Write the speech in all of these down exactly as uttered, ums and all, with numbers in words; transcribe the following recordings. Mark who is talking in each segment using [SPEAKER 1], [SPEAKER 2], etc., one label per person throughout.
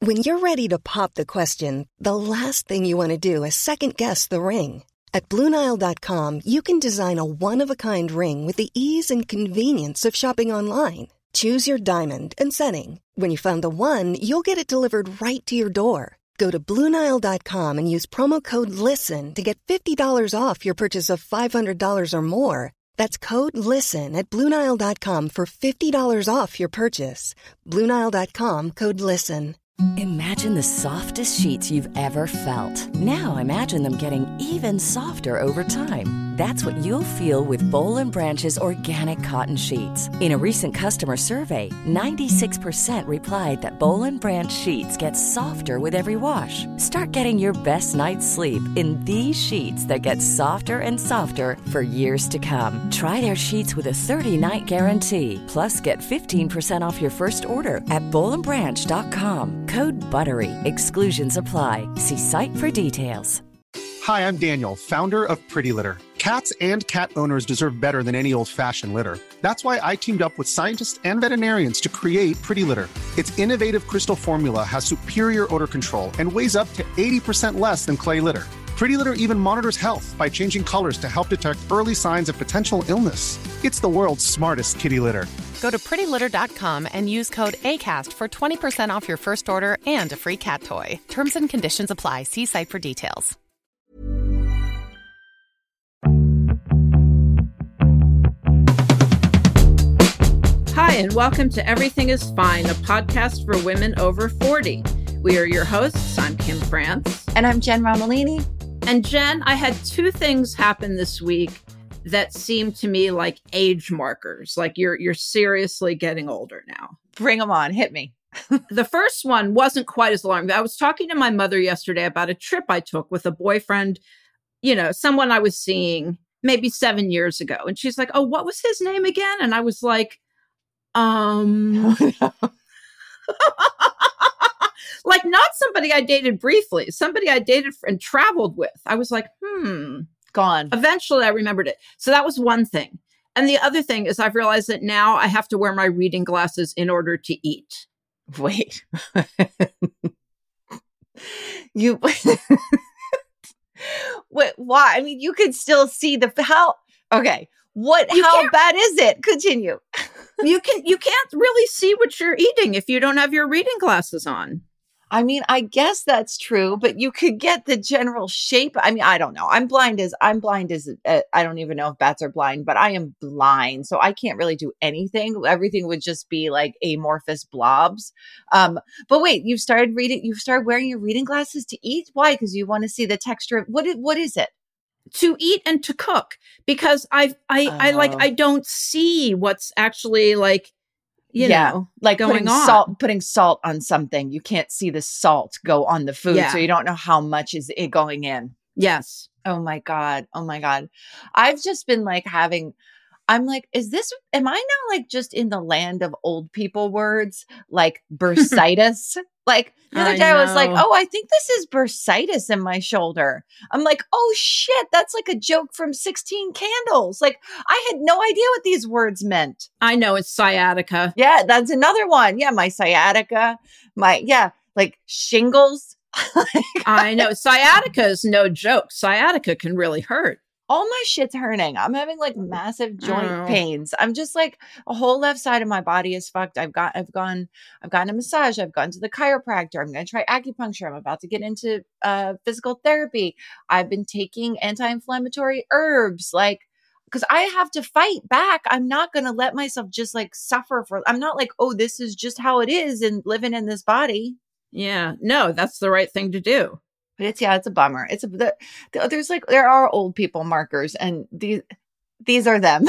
[SPEAKER 1] When you're ready to pop the question, the last thing you want to do is second-guess the ring. At Blue Nile dot com, you can design a one-of-a-kind ring with the ease and convenience of shopping online. Choose your diamond and setting. When you find the one, you'll get it delivered right to your door. Go to Blue Nile dot com and use promo code LISTEN to get fifty dollars off your purchase of five hundred dollars or more. That's code LISTEN at Blue Nile dot com for fifty dollars off your purchase. Blue Nile dot com, code LISTEN.
[SPEAKER 2] Imagine the softest sheets you've ever felt. Now imagine them getting even softer over time. That's what you'll feel with Boll and Branch's organic cotton sheets. In a recent customer survey, ninety-six percent replied that Boll and Branch sheets get softer with every wash. Start getting your best night's sleep in these sheets that get softer and softer for years to come. Try their sheets with a thirty-night guarantee. Plus, get fifteen percent off your first order at boll and branch dot com. Code BUTTERY. Exclusions apply. See site for details.
[SPEAKER 3] Hi, I'm Daniel, founder of Pretty Litter. Cats and cat owners deserve better than any old-fashioned litter. That's why I teamed up with scientists and veterinarians to create Pretty Litter. Its innovative crystal formula has superior odor control and weighs up to eighty percent less than clay litter. Pretty Litter even monitors health by changing colors to help detect early signs of potential illness. It's the world's smartest kitty litter.
[SPEAKER 4] Go to pretty litter dot com and use code ACAST for twenty percent off your first order and a free cat toy. Terms and conditions apply. See site for details.
[SPEAKER 5] Hi, and welcome to Everything is Fine, a podcast for women over forty. We are your hosts. I'm Kim France.
[SPEAKER 6] And I'm Jen Romolini.
[SPEAKER 5] And Jen, I had two things happen this week that seem to me like age markers. Like you're you're seriously getting older now.
[SPEAKER 6] Bring them on. Hit me.
[SPEAKER 5] The first one wasn't quite as alarming. I was talking to my mother yesterday about a trip I took with a boyfriend, you know, someone I was seeing maybe seven years ago. And she's like, oh, what was his name again? And I was like, um... like not somebody I dated briefly, somebody I dated and traveled with. I was like, hmm.
[SPEAKER 6] Gone.
[SPEAKER 5] Eventually I remembered it. So that was one thing. And the other thing is I've realized that now I have to wear my reading glasses in order to eat.
[SPEAKER 6] Wait. you... Wait, why? I mean, you could still see the... How... Okay. What?
[SPEAKER 5] You
[SPEAKER 6] how bad is it? Continue.
[SPEAKER 5] you can you can't really see what you're eating if you don't have your reading glasses on.
[SPEAKER 6] I mean, I guess that's true, but you could get the general shape. I mean, I don't know. I'm blind as I'm blind as uh, I don't even know if bats are blind, but I am blind, so I can't really do anything. Everything would just be like amorphous blobs. Um, but wait, you've started reading. You've started wearing your reading glasses to eat. Why? Because you want to see the texture of what? It, what is it?
[SPEAKER 5] To eat and to cook, because I I
[SPEAKER 6] oh.
[SPEAKER 5] I like I don't see what's actually like. You
[SPEAKER 6] yeah,
[SPEAKER 5] know,
[SPEAKER 6] like
[SPEAKER 5] going
[SPEAKER 6] putting
[SPEAKER 5] on.
[SPEAKER 6] salt, putting salt on something. You can't see the salt go on the food.
[SPEAKER 5] Yeah.
[SPEAKER 6] So you don't know how much is it going in.
[SPEAKER 5] Yes.
[SPEAKER 6] Oh my God. Oh my God. I've just been like having, I'm like, is this, am I now like just in the land of old people words? Like bursitis? Like the other
[SPEAKER 5] I
[SPEAKER 6] day I was like,
[SPEAKER 5] know.
[SPEAKER 6] oh, I think this is bursitis in my shoulder. I'm like, oh shit, that's like a joke from sixteen Candles. Like I had no idea what these words meant.
[SPEAKER 5] I know it's sciatica.
[SPEAKER 6] Yeah, that's another one. Yeah, my sciatica, my, yeah, like shingles.
[SPEAKER 5] I know sciatica is no joke. Sciatica can really hurt.
[SPEAKER 6] All my shit's hurting. I'm having like massive joint
[SPEAKER 5] Oh.
[SPEAKER 6] pains. I'm just like a whole left side of my body is fucked. I've got, I've gone, I've gotten a massage. I've gone to the chiropractor. I'm going to try acupuncture. I'm about to get into uh, physical therapy. I've been taking anti-inflammatory herbs, like, because I have to fight back. I'm not going to let myself just like suffer for, I'm not like, oh, this is just how it is and living in this body.
[SPEAKER 5] Yeah. No, that's the right thing to do.
[SPEAKER 6] But it's, yeah, it's a bummer. It's a, the, the, there's like, there are old people markers and these, these are them.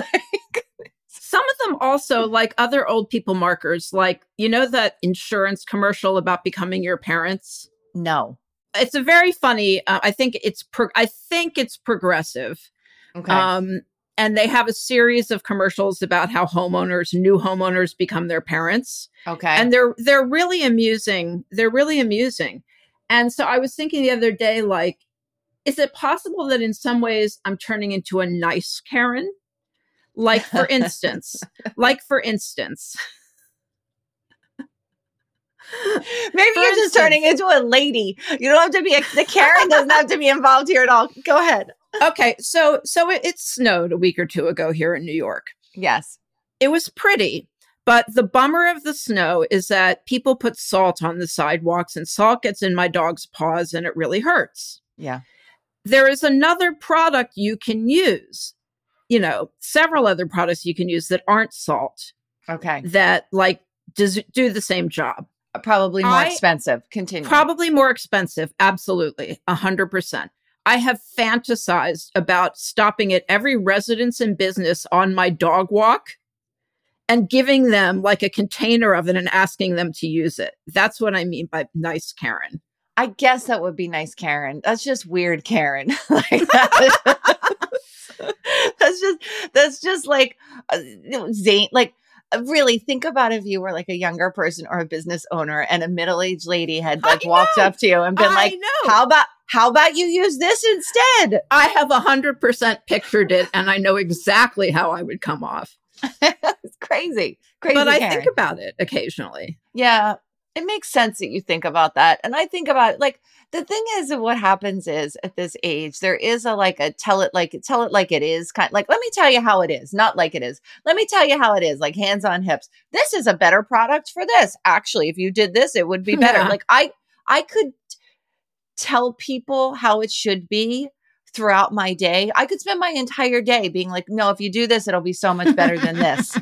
[SPEAKER 5] Some of them also, like other old people markers, like, you know, that insurance commercial about becoming your parents?
[SPEAKER 6] No.
[SPEAKER 5] It's a very funny, uh, I think it's, pro- I think it's progressive.
[SPEAKER 6] Okay.
[SPEAKER 5] Um, and they have a series of commercials about how homeowners, new homeowners become their parents.
[SPEAKER 6] Okay.
[SPEAKER 5] And they're, they're really amusing. They're really amusing. And so I was thinking the other day, like, is it possible that in some ways I'm turning into a nice Karen? Like, for instance, like, for instance,
[SPEAKER 6] Maybe
[SPEAKER 5] For
[SPEAKER 6] you're just
[SPEAKER 5] instance-
[SPEAKER 6] turning into a lady. You don't have to be, a, the Karen doesn't have to be involved here at all. Go ahead.
[SPEAKER 5] Okay, so so it, it snowed a week or two ago here in New York.
[SPEAKER 6] Yes.
[SPEAKER 5] It was pretty, but the bummer of the snow is that people put salt on the sidewalks and salt gets in my dog's paws and it really hurts.
[SPEAKER 6] Yeah.
[SPEAKER 5] There is another product you can use, you know, several other products you can use that aren't salt
[SPEAKER 6] Okay.
[SPEAKER 5] that like does do the same job.
[SPEAKER 6] Probably more
[SPEAKER 5] I-
[SPEAKER 6] expensive. Continue.
[SPEAKER 5] Probably more expensive. Absolutely. A hundred percent. I have fantasized about stopping at every residence and business on my dog walk and giving them like a container of it and asking them to use it. That's what I mean by nice Karen.
[SPEAKER 6] I guess that would be nice, Karen. That's just weird, Karen. Like that- that's just that's just like uh, you know, Zane. Like uh, really, think about if you were like a younger person or a business owner, and a middle-aged lady had like
[SPEAKER 5] I
[SPEAKER 6] walked
[SPEAKER 5] know.
[SPEAKER 6] up to you and been
[SPEAKER 5] I
[SPEAKER 6] like,
[SPEAKER 5] know.
[SPEAKER 6] "How about how about you use this instead?"
[SPEAKER 5] I have a hundred percent pictured it and I know exactly how I would come off.
[SPEAKER 6] It's crazy, crazy.
[SPEAKER 5] But I
[SPEAKER 6] Karen.
[SPEAKER 5] think about it occasionally.
[SPEAKER 6] Yeah, it makes sense that you think about that. And I think about it, like the thing is that what happens is at this age, there is a like a tell it like tell it like it is kind like, let me tell you how it is, not like it is. Let me tell you how it is, like hands on hips. This is a better product for this. Actually, if you did this, it would be better.
[SPEAKER 5] Yeah.
[SPEAKER 6] Like I I could tell people how it should be throughout my day. I could spend my entire day being like, no, if you do this, it'll be so much better than this.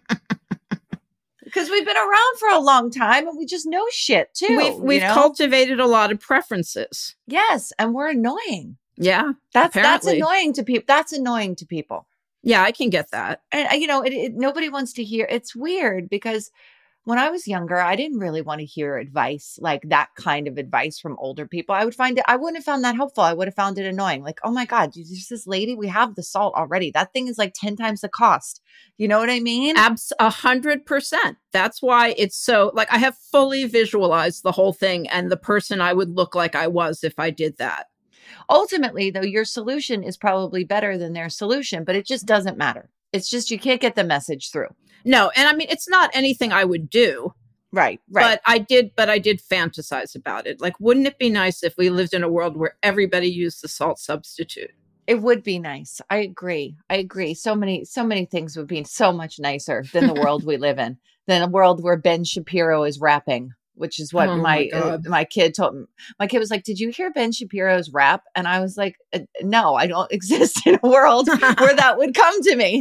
[SPEAKER 6] Because we've been around for a long time and we just know shit too.
[SPEAKER 5] We've,
[SPEAKER 6] you
[SPEAKER 5] we've
[SPEAKER 6] know?
[SPEAKER 5] cultivated a lot of preferences.
[SPEAKER 6] Yes, and we're annoying.
[SPEAKER 5] Yeah.
[SPEAKER 6] That's that's
[SPEAKER 5] Apparently.
[SPEAKER 6] annoying to people. That's annoying to people.
[SPEAKER 5] Yeah, I can get that.
[SPEAKER 6] And uh, you know, it, it, nobody wants to hear. It's weird because when I was younger, I didn't really want to hear advice like that kind of advice from older people. I would find it. I wouldn't have found that helpful. I would have found it annoying. Like, oh my god, there's this lady. We have the salt already. That thing is like ten times the cost. You know what I mean?
[SPEAKER 5] Abs a hundred percent. That's why it's so like I have fully visualized the whole thing and the person I would look like I was if I did that.
[SPEAKER 6] Ultimately, though, your solution is probably better than their solution, but it just doesn't matter. It's just you can't get the message through.
[SPEAKER 5] No, and I mean it's not anything I would do,
[SPEAKER 6] Right, right.
[SPEAKER 5] but I did but I did fantasize about it. Like wouldn't it be nice if we lived in a world where everybody used the salt substitute?
[SPEAKER 6] It would be nice. I agree. I agree. So many, so many things would be so much nicer than the world we live in, than a world where Ben Shapiro is rapping, which is what
[SPEAKER 5] Oh my
[SPEAKER 6] my uh,
[SPEAKER 5] God.
[SPEAKER 6] my kid told me. My kid was like, "Did you hear Ben Shapiro's rap?" And I was like, "Uh, "No, I don't exist in a world where that would come to me."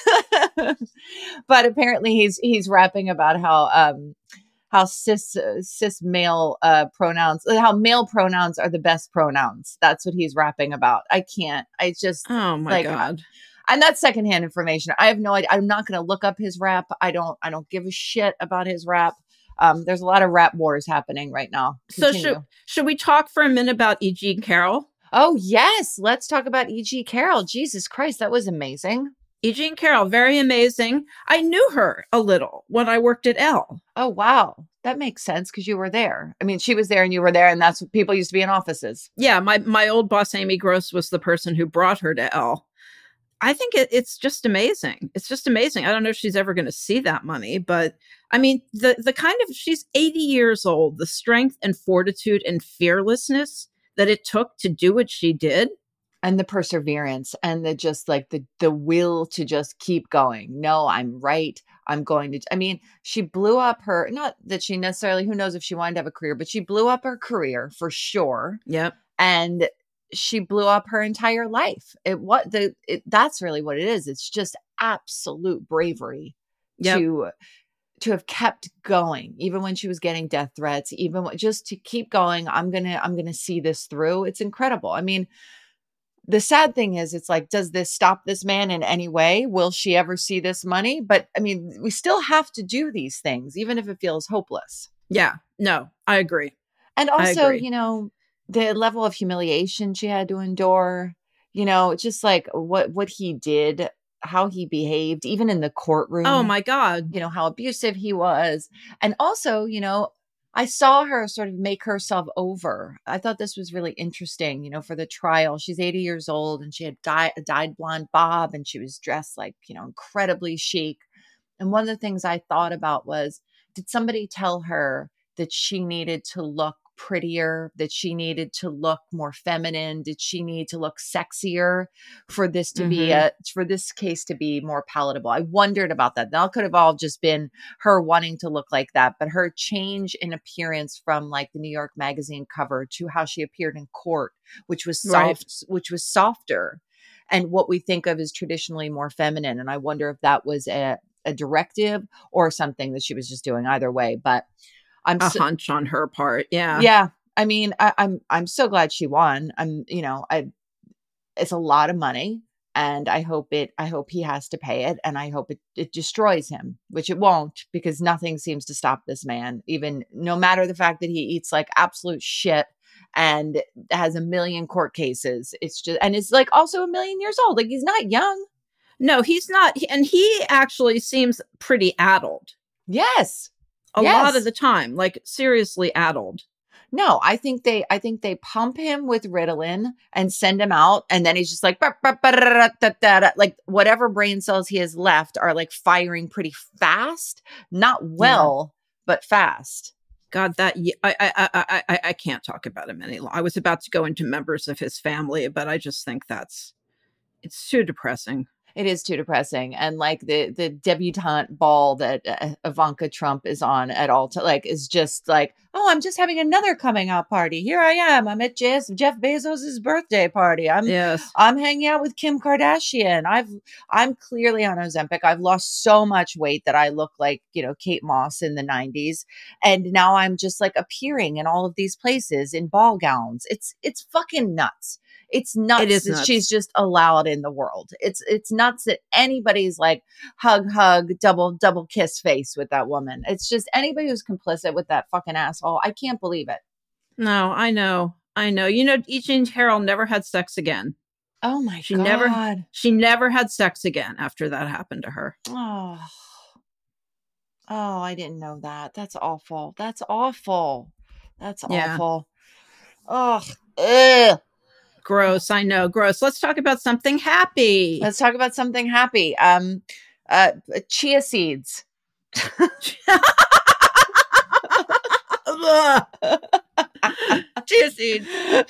[SPEAKER 6] But apparently, he's he's rapping about how um how cis uh, cis male uh, pronouns, how male pronouns are the best pronouns. That's what he's rapping about. I can't. I just
[SPEAKER 5] Oh my
[SPEAKER 6] Like,
[SPEAKER 5] god.
[SPEAKER 6] and that's secondhand information. I have no idea. I'm not going to look up his rap. I don't. I don't give a shit about his rap. Um, there's a lot of rap wars happening right now.
[SPEAKER 5] So
[SPEAKER 6] Continue.
[SPEAKER 5] should should we talk for a minute about E G Carroll?
[SPEAKER 6] Oh yes, let's talk about E G Carroll. Jesus Christ, that was amazing.
[SPEAKER 5] E G Carroll, very amazing. I knew her a little when I worked at Elle.
[SPEAKER 6] Oh wow, that makes sense because you were there. I mean, she was there and you were there, and that's what people used to be in offices.
[SPEAKER 5] Yeah, my my old boss Amy Gross was the person who brought her to Elle. I think it, it's just amazing. It's just amazing. I don't know if she's ever going to see that money, but I mean, the the kind of she's eighty years old, the strength and fortitude and fearlessness that it took to do what she did.
[SPEAKER 6] And the perseverance and the just like the the will to just keep going. No, I'm right. I'm going to. I mean, she blew up her. Not that she necessarily. Who knows if she wanted to have a career, but she blew up her career for sure.
[SPEAKER 5] Yep.
[SPEAKER 6] And she blew up her entire life. It what the it, that's really what it is. It's just absolute bravery
[SPEAKER 5] Yep.
[SPEAKER 6] to to have kept going, even when she was getting death threats. Even when, just to keep going. I'm gonna I'm gonna see this through. It's incredible. I mean. The sad thing is, it's like, does this stop this man in any way? Will she ever see this money? But I mean, we still have to do these things, even if it feels hopeless.
[SPEAKER 5] Yeah. No, I agree.
[SPEAKER 6] And
[SPEAKER 5] I
[SPEAKER 6] also,
[SPEAKER 5] agree.
[SPEAKER 6] you know, the level of humiliation she had to endure, you know, just like what, what he did, how he behaved, even in the courtroom.
[SPEAKER 5] Oh my God.
[SPEAKER 6] You know, how abusive he was. And also, you know, I saw her sort of make herself over. I thought this was really interesting, you know, for the trial. She's eighty years old and she had dyed a dyed blonde bob and she was dressed like, you know, incredibly chic. And one of the things I thought about was, did somebody tell her, that she needed to look prettier, that she needed to look more feminine? Did she need to look sexier for this to mm-hmm. be a, for this case to be more palatable? I wondered about that. That could have all just been her wanting to look like that, but her change in appearance from like the New York Magazine cover to how she appeared in court, which was soft, right. which was softer, and what we think of as traditionally more feminine. And I wonder if that was a, a directive or something that she was just doing. Either way, but I'm
[SPEAKER 5] a
[SPEAKER 6] so,
[SPEAKER 5] hunch on her part. Yeah.
[SPEAKER 6] Yeah. I mean, I, I'm, I'm so glad she won. I'm, you know, I, it's a lot of money, and I hope it, I hope he has to pay it, and I hope it, it destroys him, which it won't, because nothing seems to stop this man, even no matter the fact that he eats like absolute shit and has a million court cases. It's just, and it's like also a million years old. Like, he's not young.
[SPEAKER 5] No, he's not. And he actually seems pretty addled.
[SPEAKER 6] Yes.
[SPEAKER 5] A
[SPEAKER 6] yes.
[SPEAKER 5] lot of the time, like seriously addled.
[SPEAKER 6] No, I think they, I think they pump him with Ritalin and send him out. And then he's just like, bah, bah, bah, da, da, da, da. Like whatever brain cells he has left are like firing pretty fast, not well, yeah. but fast.
[SPEAKER 5] God, that, I, I, I, I, I can't talk about him any longer. I was about to go into members of his family, but I just think that's, it's too depressing.
[SPEAKER 6] It is too depressing. And like the, the debutante ball that uh, Ivanka Trump is on at all, to, like, is just like, oh, I'm just having another coming out party. Here I am. I'm at Jeff, Jeff Bezos's birthday party. I'm,
[SPEAKER 5] yes.
[SPEAKER 6] I'm hanging out with Kim Kardashian. I've, I'm clearly on Ozempic. I've lost so much weight that I look like, you know, Kate Moss in the nineties. And now I'm just like appearing in all of these places in ball gowns. It's, it's fucking nuts. It's nuts
[SPEAKER 5] it is
[SPEAKER 6] that
[SPEAKER 5] nuts.
[SPEAKER 6] She's just allowed in the world. It's it's nuts that anybody's like hug, hug, double, double kiss face with that woman. It's just anybody who's complicit with that fucking asshole. I can't believe it.
[SPEAKER 5] No, I know. I know. You know, E. Jean Carroll never had sex again.
[SPEAKER 6] Oh my
[SPEAKER 5] she
[SPEAKER 6] God.
[SPEAKER 5] Never, she never had sex again after that happened to her.
[SPEAKER 6] Oh. Oh, I didn't know that. That's awful. That's awful. That's
[SPEAKER 5] yeah.
[SPEAKER 6] awful. Oh, ugh.
[SPEAKER 5] Gross. I know. Gross. Let's talk about something happy.
[SPEAKER 6] Let's talk about something happy. Um, uh, chia seeds. Chia seeds.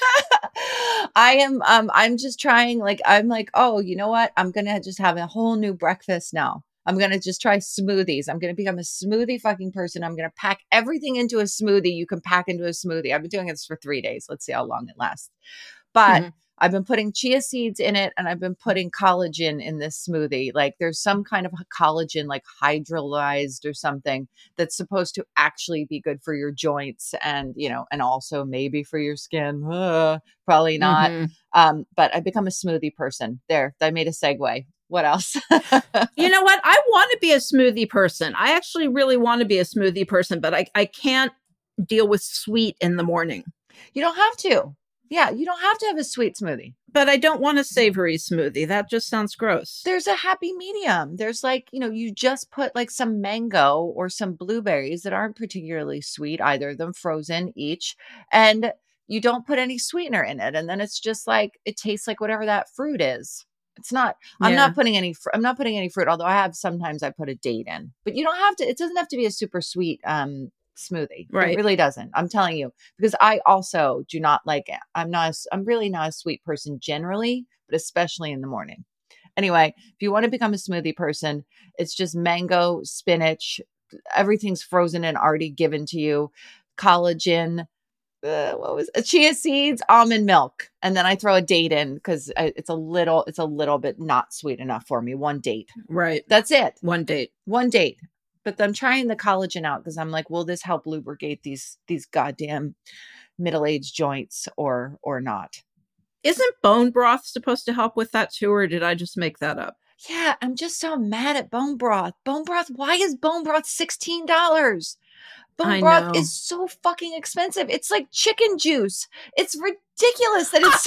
[SPEAKER 6] I am, um, I'm just trying, like, I'm like, oh, you know what? I'm going to just have a whole new breakfast now. I'm going to just try smoothies. I'm going to become a smoothie fucking person. I'm going to pack everything into a smoothie you can pack into a smoothie. I've been doing this for three days. Let's see how long it lasts. But mm-hmm. I've been putting chia seeds in it, and I've been putting collagen in this smoothie. Like there's some kind of collagen, like hydrolyzed or something, that's supposed to actually be good for your joints and, you know, and also maybe for your skin. Uh, probably not. Mm-hmm. Um, but I've become a smoothie person. There, I made a segue. What else?
[SPEAKER 5] You know what? I want to be a smoothie person. I actually really want to be a smoothie person, but I, I can't deal with sweet in the morning.
[SPEAKER 6] You don't have to. Yeah, you don't have to have a sweet smoothie.
[SPEAKER 5] But I don't want a savory smoothie. That just sounds gross.
[SPEAKER 6] There's a happy medium. There's like, you know, you just put like some mango or some blueberries that aren't particularly sweet, either of them frozen each, and you don't put any sweetener in it. And then it's just like, it tastes like whatever that fruit is. It's not, I'm yeah. not putting any, fr- I'm not putting any fruit, although I have, sometimes I put a date in, but you don't have to, it doesn't have to be a super sweet, um, smoothie.
[SPEAKER 5] Right.
[SPEAKER 6] It really doesn't. I'm telling you, because I also do not like it. I'm not, a, I'm really not a sweet person generally, but especially in the morning. Anyway, if you want to become a smoothie person, it's just mango, spinach, everything's frozen and already given to you. Collagen, uh, what was it? Chia seeds, almond milk. And then I throw a date in because it's a little, it's a little bit not sweet enough for me. One date.
[SPEAKER 5] Right.
[SPEAKER 6] That's it.
[SPEAKER 5] One date.
[SPEAKER 6] One date. But I'm trying the collagen out because I'm like, will this help lubricate these these goddamn middle-aged joints or or not?
[SPEAKER 5] Isn't bone broth supposed to help with that too, or did I just make that up?
[SPEAKER 6] Yeah, I'm just so mad at bone broth. Bone broth, why is bone broth sixteen dollars? Bone
[SPEAKER 5] I
[SPEAKER 6] broth
[SPEAKER 5] know.
[SPEAKER 6] is so fucking expensive. It's like chicken juice. It's ridiculous that it's so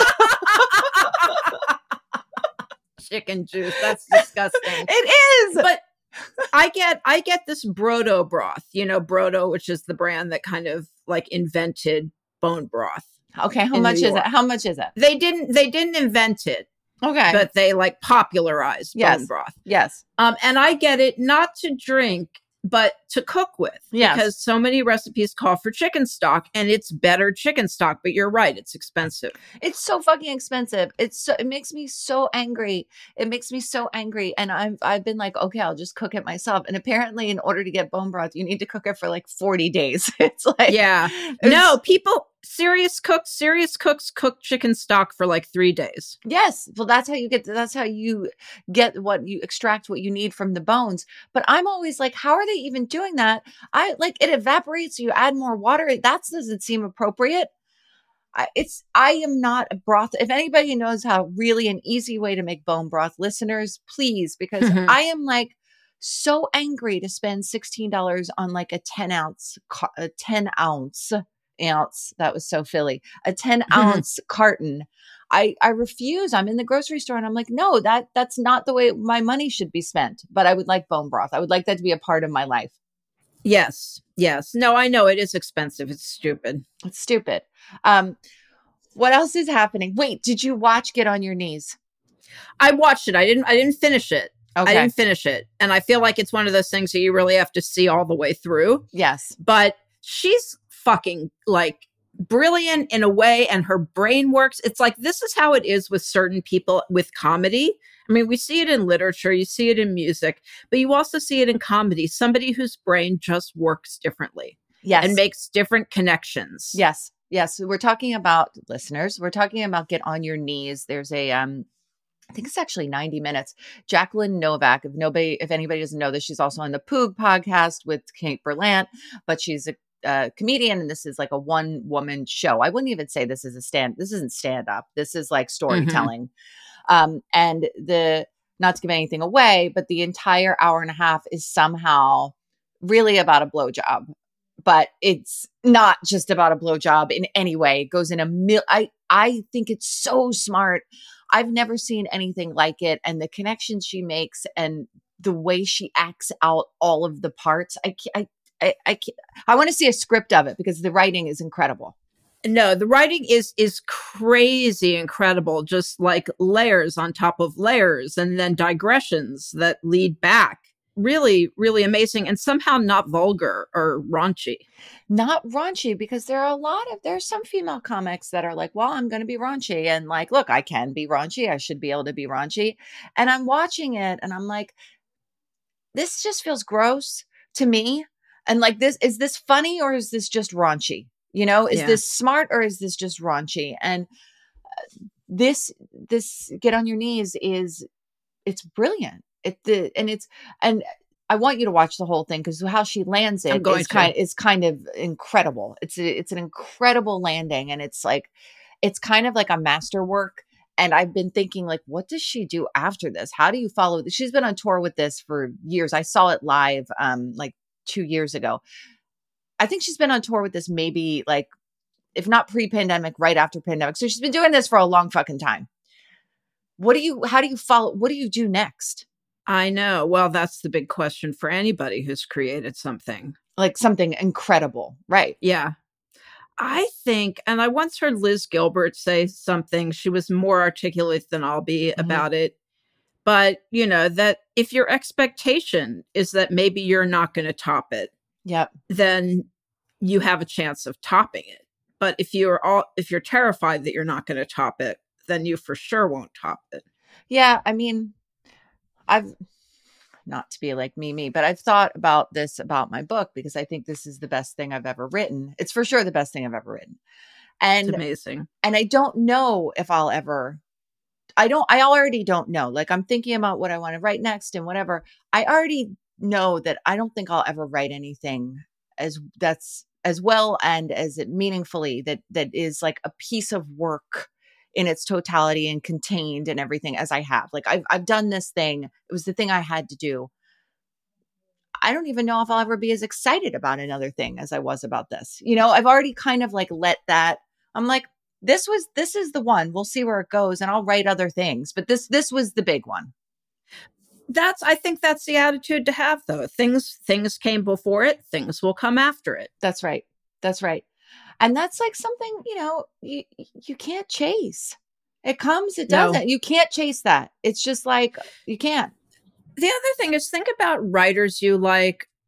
[SPEAKER 5] chicken juice. That's disgusting.
[SPEAKER 6] It is.
[SPEAKER 5] But I get I get this Brodo broth, you know, Brodo, which is the brand that kind of like invented bone broth.
[SPEAKER 6] Okay, how much is it? How much is it?
[SPEAKER 5] They didn't they didn't invent it.
[SPEAKER 6] Okay.
[SPEAKER 5] But they like popularized
[SPEAKER 6] yes.
[SPEAKER 5] bone broth.
[SPEAKER 6] Yes.
[SPEAKER 5] Um, and I get it not to drink but to cook with.
[SPEAKER 6] Yes.
[SPEAKER 5] Because so many recipes call for chicken stock, and it's better chicken stock. But you're right, it's expensive.
[SPEAKER 6] It's so fucking expensive. It's so, it makes me so angry. It makes me so angry. And I've, I've been like, okay, I'll just cook it myself. And apparently in order to get bone broth, you need to cook it for like forty days. It's like,
[SPEAKER 5] Yeah.
[SPEAKER 6] it's-
[SPEAKER 5] No, people, serious cooks, serious cooks cook chicken stock for like three days.
[SPEAKER 6] Yes. Well, that's how you get, that's how you get what you extract, what you need from the bones. But I'm always like, how are they even doing that? I like it evaporates. You add more water. That doesn't seem appropriate. I, it's, I am not a broth. If anybody knows how really an easy way to make bone broth, listeners, please, because
[SPEAKER 5] Mhm.
[SPEAKER 6] I am like so angry to spend sixteen dollars on like a ten ounce, ca- a ten ounce ounce. That was so Philly, a ten ounce carton. I, I refuse. I'm in the grocery store and I'm like, no, that that's not the way my money should be spent. But I would like bone broth. I would like that to be a part of my life.
[SPEAKER 5] Yes. Yes. No, I know it is expensive. It's stupid.
[SPEAKER 6] It's stupid. Um, what else is happening? Wait, did you watch Get on Your Knees?
[SPEAKER 5] I watched it. I didn't I didn't finish it.
[SPEAKER 6] Okay.
[SPEAKER 5] I didn't finish it. And I feel like it's one of those things that you really have to see all the way through.
[SPEAKER 6] Yes.
[SPEAKER 5] But she's fucking like brilliant in a way, and her brain works. It's like, this is how it is with certain people with comedy. I mean, we see it in literature, you see it in music, but you also see it in comedy. Somebody whose brain just works differently
[SPEAKER 6] Yes.
[SPEAKER 5] and makes different connections.
[SPEAKER 6] Yes. Yes. We're talking about, listeners, we're talking about Get on Your Knees. There's a, um, I think it's actually ninety minutes. Jacqueline Novak, if nobody, if anybody doesn't know this, she's also on the Poog podcast with Kate Berlant, but she's a uh, comedian, and this is like a one woman show. I wouldn't even say this is a stand. This isn't stand up. This is like storytelling. Um, and the, not to give anything away, but the entire hour and a half is somehow really about a blowjob, but it's not just about a blowjob in any way. It goes in a mil. I, I think it's so smart. I've never seen anything like it. And the connections she makes and the way she acts out all of the parts, I can't, I, I, I, can't, I want to see a script of it because the writing is incredible.
[SPEAKER 5] No, the writing is is crazy incredible, just like layers on top of layers and then digressions that lead back. Really, really amazing, and somehow not vulgar or raunchy.
[SPEAKER 6] Not raunchy, because there are a lot of, there's some female comics that are like, well, I'm going to be raunchy. And like, look, I can be raunchy. I should be able to be raunchy. And I'm watching it and I'm like, this just feels gross to me. And like, this, is this funny or is this just raunchy? You know, is
[SPEAKER 5] Yeah.
[SPEAKER 6] this smart or is this just raunchy? And uh, this, this Get on Your Knees is, it's brilliant. It, the, and it's, and I want you to watch the whole thing because how she lands
[SPEAKER 5] I'm
[SPEAKER 6] it
[SPEAKER 5] going
[SPEAKER 6] is
[SPEAKER 5] to.
[SPEAKER 6] kind, is kind of incredible. It's, a, it's an incredible landing. And it's like, it's kind of like a masterwork. And I've been thinking like, what does she do after this? How do you follow this? She's been on tour with this for years. I saw it live, um, like two years ago. I think she's been on tour with this maybe like, if not pre-pandemic, right after pandemic. So she's been doing this for a long fucking time. What do you, how do you follow? What do you do next?
[SPEAKER 5] I know. Well, that's the big question for anybody who's created something.
[SPEAKER 6] Like something incredible, right?
[SPEAKER 5] Yeah. I think, and I once heard Liz Gilbert say something, she was more articulate than I'll be
[SPEAKER 6] Mhm.
[SPEAKER 5] about it. But, you know, that if your expectation is that maybe you're not going to top it,
[SPEAKER 6] Yep.
[SPEAKER 5] then you have a chance of topping it. But if you're all, if you're terrified that you're not going to top it, then you for sure won't top it.
[SPEAKER 6] Yeah. I mean, I've, not to be like me, me, but I've thought about this about my book because I think this is the best thing I've ever written. It's for sure the best thing I've ever written.
[SPEAKER 5] It's
[SPEAKER 6] And,
[SPEAKER 5] amazing.
[SPEAKER 6] and I don't know if I'll ever, I don't, I already don't know. Like I'm thinking about what I want to write next and whatever. I already know that I don't think I'll ever write anything as that's as well and as it meaningfully that, that is like a piece of work in its totality and contained and everything as I have. Like I've, I've done this thing. It was the thing I had to do. I don't even know if I'll ever be as excited about another thing as I was about this. You know, I've already kind of like let that, I'm like, this was, this is the one. We'll see where it goes and I'll write other things. But this, this was the big one.
[SPEAKER 5] That's, I think that's the attitude to have though. Things, things came before it, things will come after it.
[SPEAKER 6] That's right. That's right. And that's like something, you know, you, you can't chase. It comes, it
[SPEAKER 5] No.
[SPEAKER 6] doesn't. You can't chase that. It's just like, you can't.
[SPEAKER 5] The other thing is think about writers you like.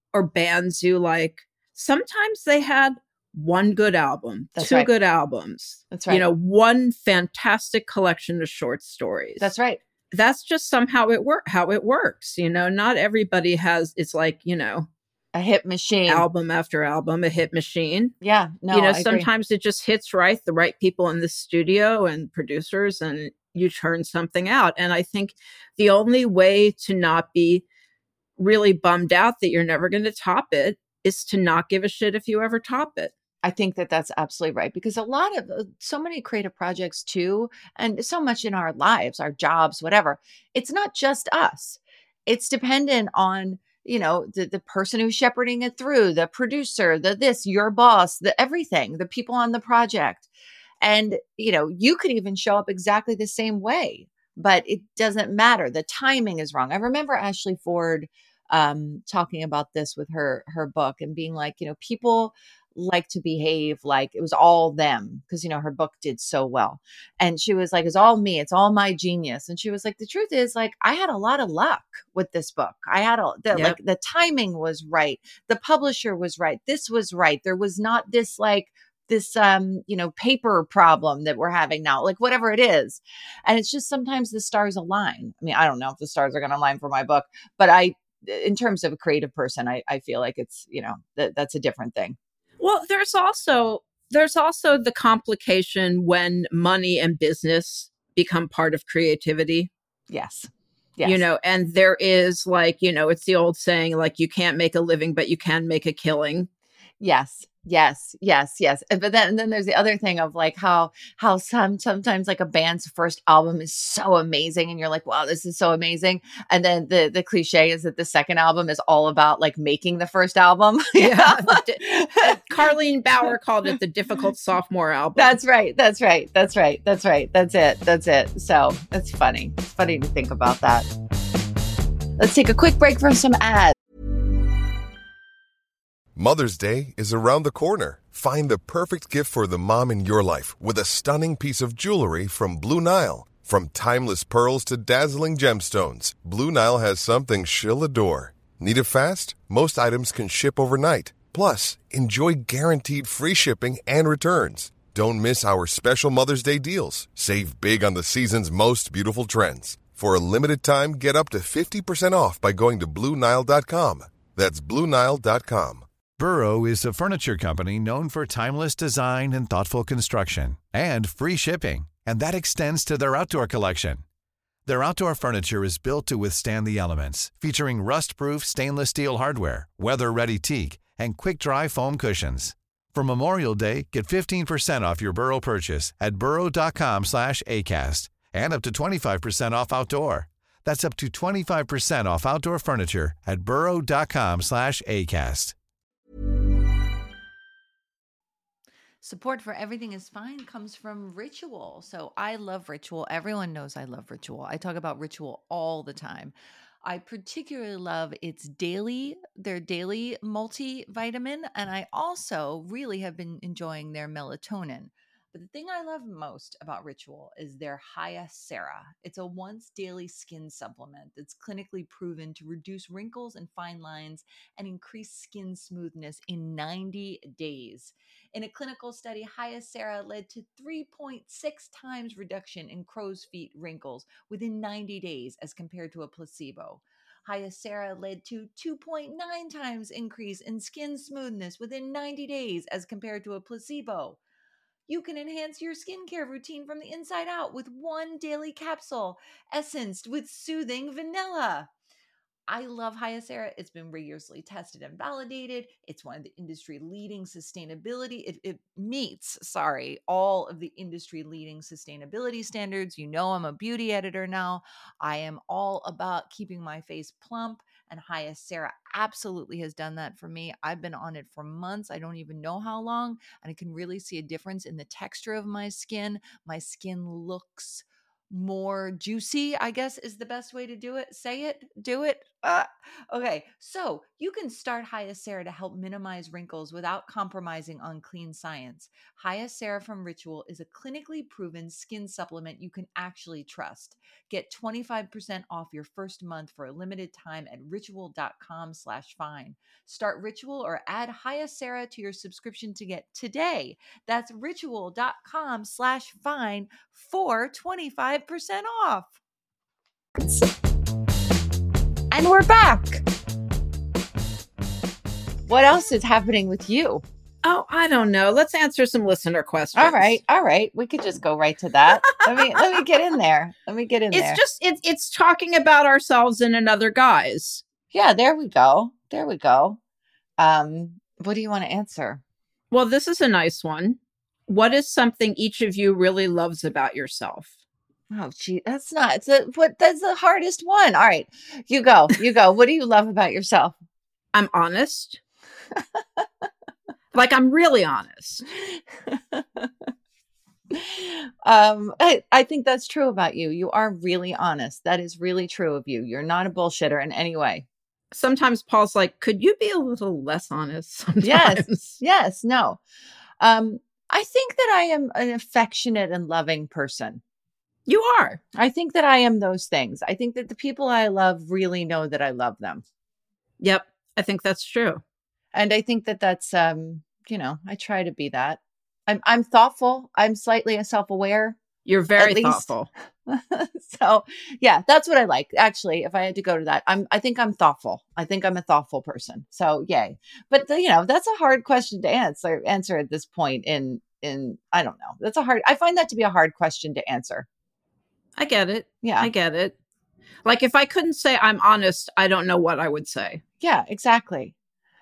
[SPEAKER 5] or bands you like, sometimes they had one good album,
[SPEAKER 6] That's
[SPEAKER 5] two
[SPEAKER 6] right.
[SPEAKER 5] good albums.
[SPEAKER 6] That's
[SPEAKER 5] You
[SPEAKER 6] right.
[SPEAKER 5] know, one fantastic collection of short stories.
[SPEAKER 6] That's right.
[SPEAKER 5] That's just somehow it work how it works. You know, not everybody has, it's like, you know,
[SPEAKER 6] A hit machine.
[SPEAKER 5] album after album, a hit machine.
[SPEAKER 6] Yeah. No,
[SPEAKER 5] you know,
[SPEAKER 6] I agree.
[SPEAKER 5] sometimes it just hits right, the right people in the studio and producers, and you turn something out. And I think the only way to not be really bummed out that you're never going to top it is to not give a shit if you ever top it.
[SPEAKER 6] I think that that's absolutely right, because a lot of uh, so many creative projects too, and so much in our lives, our jobs, whatever, it's not just us. It's dependent on, you know, the, the person who's shepherding it through, the producer, the this, your boss, the everything, the people on the project. And, you know, you could even show up exactly the same way, but it doesn't matter. The timing is wrong. I remember Ashley Ford um, talking about this with her, her book, and being like, you know, people like to behave like it was all them, because, you know, her book did so well. And she was like, it's all me. It's all my genius. And she was like, the truth is, like, I had a lot of luck with this book. I had a, the,
[SPEAKER 5] Yep.
[SPEAKER 6] like the timing was right. The publisher was right. This was right. There was not this like, this, um, you know, paper problem that we're having now, like whatever it is. And it's just sometimes the stars align. I mean, I don't know if the stars are going to align for my book, but I, in terms of a creative person, I, I feel like it's, you know, that that's a different thing.
[SPEAKER 5] Well, there's also there's also the complication when money and business become part of creativity.
[SPEAKER 6] Yes. Yes.
[SPEAKER 5] You know, and there is, like, you know, it's the old saying, like, you can't make a living, but you can make a killing.
[SPEAKER 6] Yes. Yes, yes, yes. And- But then, and then there's the other thing of like how how some sometimes like a band's first album is so amazing, and you're like, wow, this is so amazing. And then the the cliche is that the second album is all about like making the first album.
[SPEAKER 5] Yeah. Carlene Bauer called it the difficult sophomore album.
[SPEAKER 6] That's right. That's right. That's right. That's right. That's it. That's it. So it's funny. It's funny to think about that. Let's take a quick break for some ads.
[SPEAKER 7] Mother's Day is around the corner. Find the perfect gift for the mom in your life with a stunning piece of jewelry from Blue Nile. From timeless pearls to dazzling gemstones, Blue Nile has something she'll adore. Need it fast? Most items can ship overnight. Plus, enjoy guaranteed free shipping and returns. Don't miss our special Mother's Day deals. Save big on the season's most beautiful trends. For a limited time, get up to fifty percent off by going to Blue Nile dot com. That's Blue Nile dot com.
[SPEAKER 8] Burrow is a furniture company known for timeless design and thoughtful construction, and free shipping, and that extends to their outdoor collection. Their outdoor furniture is built to withstand the elements, featuring rust-proof stainless steel hardware, weather-ready teak, and quick-dry foam cushions. For Memorial Day, get fifteen percent off your Burrow purchase at burrow dot com slash acast, and up to twenty-five percent off outdoor. That's up to twenty-five percent off outdoor furniture at burrow dot com slash acast.
[SPEAKER 6] Support for Everything is Fine comes from Ritual. So I love Ritual. Everyone knows I love Ritual. I talk about Ritual all the time. I particularly love its daily, their daily multivitamin. And I also really have been enjoying their melatonin. But the thing I love most about Ritual is their Hyacera. It's a once daily skin supplement that's clinically proven to reduce wrinkles and fine lines and increase skin smoothness in ninety days. In a clinical study, Hyacera led to three point six times reduction in crow's feet wrinkles within ninety days as compared to a placebo. Hyacera led to two point nine times increase in skin smoothness within ninety days as compared to a placebo. You can enhance your skincare routine from the inside out with one daily capsule, essenced with soothing vanilla. I love Hyacera. It's been rigorously tested and validated. It's one of the industry leading sustainability. It, it meets, sorry, all of the industry leading sustainability standards. You know, I'm a beauty editor now. I am all about keeping my face plump, and Hyacera absolutely has done that for me. I've been on it for months. I don't even know how long, and I can really see a difference in the texture of my skin. My skin looks more juicy, I guess is the best way to do it. Say it, do it. Uh, okay, so you can start Hyacera to help minimize wrinkles without compromising on clean science. Hyacera from Ritual is a clinically proven skin supplement you can actually trust. Get twenty-five percent off your first month for a limited time at ritual.com slash fine. Start Ritual or add Hyacera to your subscription to get today. That's ritual.com slash fine for twenty-five percent off. And we're back. What else is happening with you?
[SPEAKER 5] Oh, I don't know. Let's answer some listener questions.
[SPEAKER 6] All right. All right. We could just go right to that. let me let me get in there. Let me get in
[SPEAKER 5] it's
[SPEAKER 6] there.
[SPEAKER 5] It's just it's it's talking about ourselves and another guys.
[SPEAKER 6] Yeah, there we go. There we go. Um, what do you want to answer?
[SPEAKER 5] Well, this is a nice one. What is something each of you really loves about yourself?
[SPEAKER 6] Oh, gee, that's not, it's a, what, that's the hardest one. All right, you go, you go. What do you love about yourself?
[SPEAKER 5] I'm honest. Like, I'm really honest.
[SPEAKER 6] um, I, I think that's true about you. You are really honest. That is really true of you. You're not a bullshitter in any way.
[SPEAKER 5] Sometimes Paul's like, could you be a little less honest sometimes?
[SPEAKER 6] Yes, yes, no. Um, I think that I am an affectionate and loving person.
[SPEAKER 5] You are.
[SPEAKER 6] I think that I am those things. I think that the people I love really know that I love them.
[SPEAKER 5] Yep. I think that's true.
[SPEAKER 6] And I think that that's, um, you know, I try to be that. I'm, I'm thoughtful. I'm slightly self-aware.
[SPEAKER 5] You're very thoughtful.
[SPEAKER 6] So yeah, that's what I like. Actually, if I had to go to that, I'm, I think I'm thoughtful. I think I'm a thoughtful person. So yay. But the, you know, that's a hard question to answer, answer at this point in, in, I don't know. That's a hard, I find that to be a hard question to answer.
[SPEAKER 5] I get it.
[SPEAKER 6] Yeah.
[SPEAKER 5] I get it. Like if I couldn't say I'm honest, I don't know what I would say.
[SPEAKER 6] Yeah, exactly.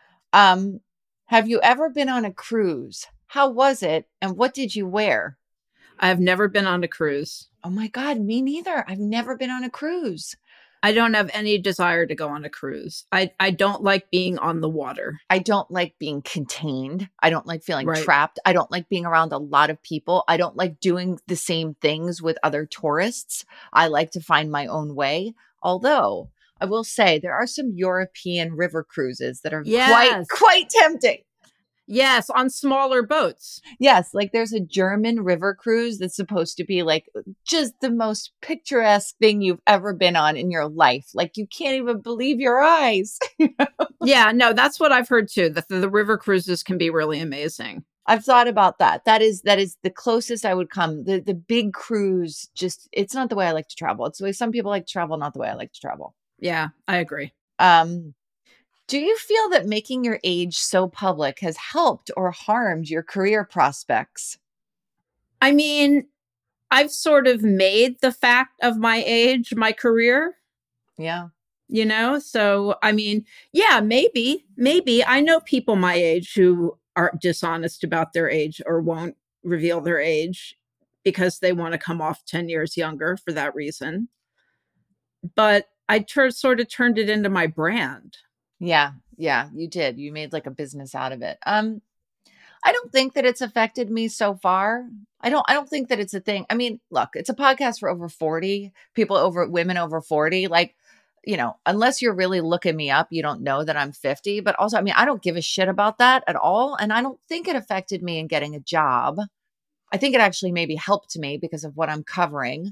[SPEAKER 6] Um, have you ever been on a cruise? How was it? And what did you wear?
[SPEAKER 5] I have never been on a cruise.
[SPEAKER 6] Oh my God, me neither. I've never been on a cruise.
[SPEAKER 5] I don't have any desire to go on a cruise. I, I don't like being on the water.
[SPEAKER 6] I don't like being contained. I don't like feeling
[SPEAKER 5] Right.
[SPEAKER 6] trapped. I don't like being around a lot of people. I don't like doing the same things with other tourists. I like to find my own way. Although I will say there are some European river cruises that are
[SPEAKER 5] Yes.
[SPEAKER 6] quite, quite tempting.
[SPEAKER 5] Yes, on smaller boats.
[SPEAKER 6] Yes, like there's a German river cruise that's supposed to be like just the most picturesque thing you've ever been on in your life. Like you can't even believe your eyes.
[SPEAKER 5] Yeah, no, that's what I've heard too. That the, the river cruises can be really amazing.
[SPEAKER 6] I've thought about that. That is that is the closest I would come. The the big cruise, just it's not the way I like to travel. It's the way some people like to travel, not the way I like to travel.
[SPEAKER 5] Yeah, I agree.
[SPEAKER 6] Um, do you feel that making your age so public has helped or harmed your career prospects?
[SPEAKER 5] I mean, I've sort of made the fact of my age my career,
[SPEAKER 6] Yeah.
[SPEAKER 5] you know? So, I mean, yeah, maybe, maybe. I know people my age who are dishonest about their age or won't reveal their age because they want to come off ten years younger for that reason. But I tur- sort of turned it into my brand.
[SPEAKER 6] Yeah, yeah, you did. You made like a business out of it. Um, I don't think that it's affected me so far. I don't I don't think that it's a thing. I mean, look, it's a podcast for over forty, people over women over forty. Like, you know, unless you're really looking me up, you don't know that I'm fifty. But also, I mean, I don't give a shit about that at all. And I don't think it affected me in getting a job. I think it actually maybe helped me because of what I'm covering.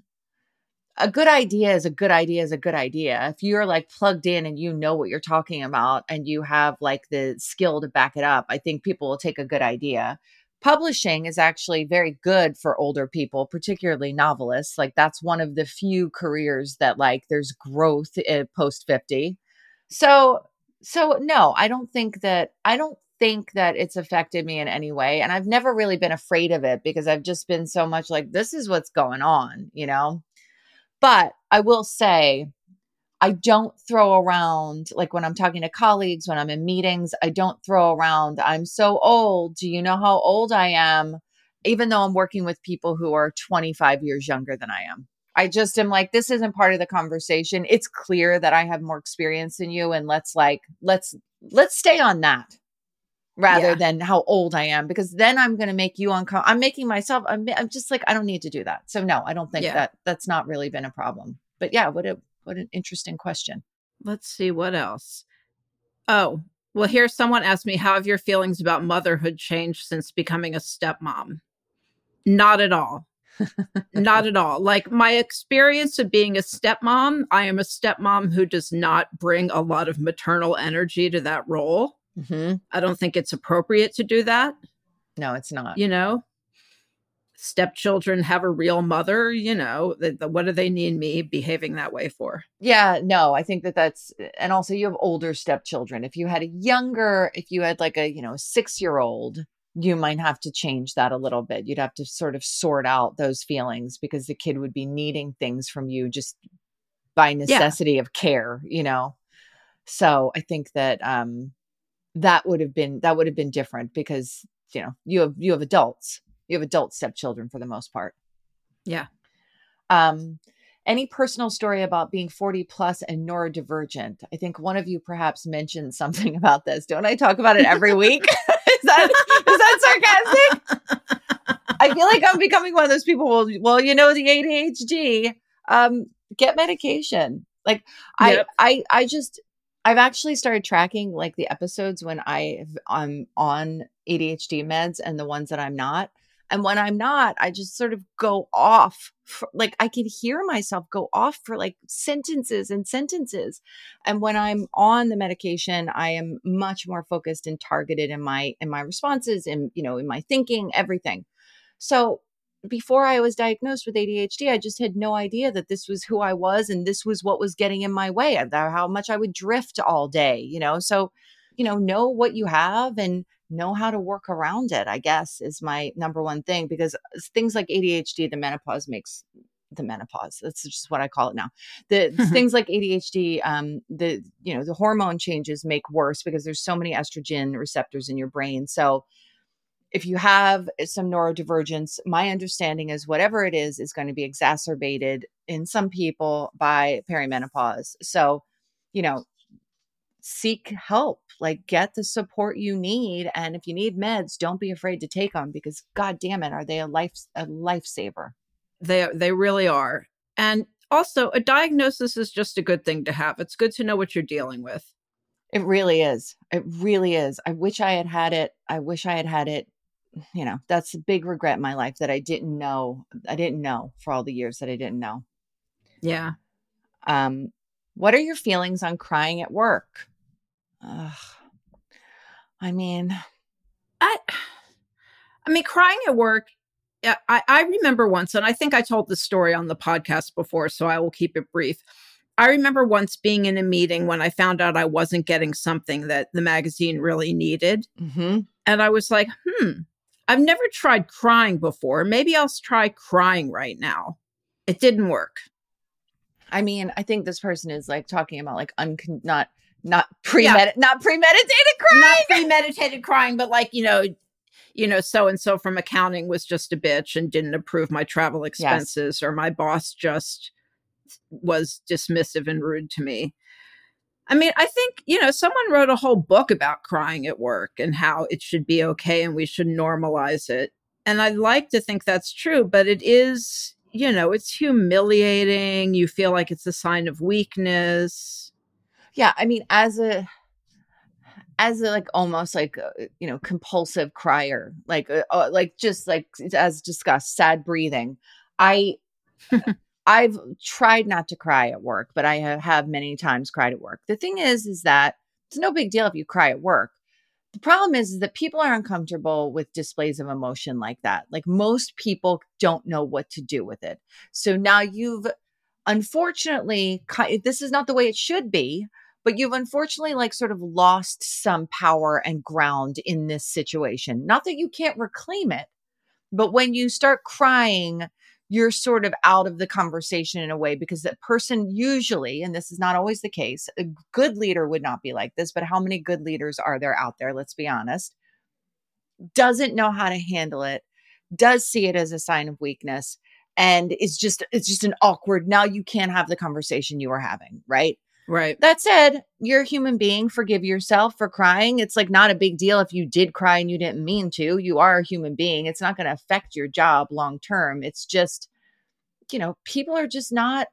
[SPEAKER 6] A good idea is a good idea is a good idea. If you're like plugged in and you know what you're talking about and you have like the skill to back it up, I think people will take a good idea. Publishing is actually very good for older people, particularly novelists. Like that's one of the few careers that like there's growth uh, post fifty. So, so no, I don't think that, I don't think that it's affected me in any way. And I've never really been afraid of it because I've just been so much like, this is what's going on, you know? But I will say, I don't throw around, like when I'm talking to colleagues, when I'm in meetings, I don't throw around, I'm so old. Do you know how old I am? Even though I'm working with people who are twenty-five years younger than I am. I just am like, this isn't part of the conversation. It's clear that I have more experience than you. And let's like, let's, let's stay on that rather
[SPEAKER 5] Yeah.
[SPEAKER 6] than how old I am, because then I'm going to make you uncomfortable. I'm making myself, I'm, I'm just like, I don't need to do that. So no, I don't think
[SPEAKER 5] Yeah.
[SPEAKER 6] that that's not really been a problem. But yeah, what a, what an interesting question.
[SPEAKER 5] Let's see what else. Oh, well, here someone asked me, how have your feelings about motherhood changed since becoming a stepmom? Not at all. Not at all. Like my experience of being a stepmom, I am a stepmom who does not bring a lot of maternal energy to that role.
[SPEAKER 6] Mm-hmm.
[SPEAKER 5] I don't think it's appropriate to do that.
[SPEAKER 6] No, it's not.
[SPEAKER 5] You know, stepchildren have a real mother, you know, the, the, what do they need me behaving that way for?
[SPEAKER 6] Yeah, no, I think that that's, and also you have older stepchildren. If you had a younger, if you had like a, you know, six year old, you might have to change that a little bit. You'd have to sort of sort out those feelings because the kid would be needing things from you just by necessity yeah. of care, you know? So I think that, um, that would have been, that would have been different because, you know, you have, you have adults, you have adult stepchildren for the most part.
[SPEAKER 5] Yeah.
[SPEAKER 6] Um, any personal story about being forty plus and neurodivergent? I think one of you perhaps mentioned something about this. Don't I talk about it every week? is that, is that sarcastic? I feel like I'm becoming one of those people. Well, well, you know, the A D H D, um, get medication. Like yep. I, I, I just, I've actually started tracking like the episodes when I I'm on A D H D meds and the ones that I'm not. And when I'm not, I just sort of go off. For, like I could hear myself go off for like sentences and sentences. And when I'm on the medication, I am much more focused and targeted in my in my responses and, you know, in my thinking, everything. So before I was diagnosed with A D H D, I just had no idea that this was who I was and this was what was getting in my way, how much I would drift all day, you know? So, you know, know what you have and know how to work around it, I guess, is my number one thing, because things like A D H D, the menopause makes the menopause. That's just what I call it now. The things like A D H D, um, the, you know, the hormone changes make worse because there's so many estrogen receptors in your brain. So if you have some neurodivergence, my understanding is whatever it is, is going to be exacerbated in some people by perimenopause. So, you know, seek help, like get the support you need. And if you need meds, don't be afraid to take them because God damn it, are they a life, a lifesaver?
[SPEAKER 5] They, they really are. And also a diagnosis is just a good thing to have. It's good to know what you're dealing with.
[SPEAKER 6] It really is. It really is. I wish I had had it. I wish I had had it. You know, that's a big regret in my life that I didn't know. I didn't know for all the years that I didn't know.
[SPEAKER 5] Yeah.
[SPEAKER 6] Um, what are your feelings on crying at work? Ugh. I mean,
[SPEAKER 5] I, I mean, crying at work. I, I remember once, and I think I told this story on the podcast before, so I will keep it brief. I remember once being in a meeting when I found out I wasn't getting something that the magazine really needed.
[SPEAKER 6] Mm-hmm.
[SPEAKER 5] And I was like, hmm, I've never tried crying before. Maybe I'll try crying right now. It didn't work.
[SPEAKER 6] I mean, I think this person is like talking about like un- not not premeditated, yeah. not premeditated crying,
[SPEAKER 5] not premeditated crying, but like, you know, you know, so and so from accounting was just a bitch and didn't approve my travel expenses, yes. or my boss just was dismissive and rude to me. I mean, I think, you know, someone wrote a whole book about crying at work and how it should be okay and we should normalize it. And I'd like to think that's true, but it is, you know, it's humiliating. You feel like it's a sign of weakness.
[SPEAKER 6] Yeah. I mean, as a, as a, like, almost like, uh, you know, compulsive crier, like, uh, uh, like just like, as discussed, sad breathing. I, I've tried not to cry at work, but I have many times cried at work. The thing is, is that it's no big deal if you cry at work. The problem is, is that people are uncomfortable with displays of emotion like that. Like most people don't know what to do with it. So now you've unfortunately, this is not the way it should be, but you've unfortunately like sort of lost some power and ground in this situation. Not that you can't reclaim it, but when you start crying, you're sort of out of the conversation in a way, because that person usually, and this is not always the case, a good leader would not be like this, but how many good leaders are there out there? Let's be honest. Doesn't know how to handle it, does see it as a sign of weakness. And it's just, it's just an awkward, now you can't have the conversation you were having, right?
[SPEAKER 5] Right.
[SPEAKER 6] That said, you're a human being. Forgive yourself for crying. It's like not a big deal if you did cry and you didn't mean to. You are a human being. It's not going to affect your job long term. It's just, you know, people are just not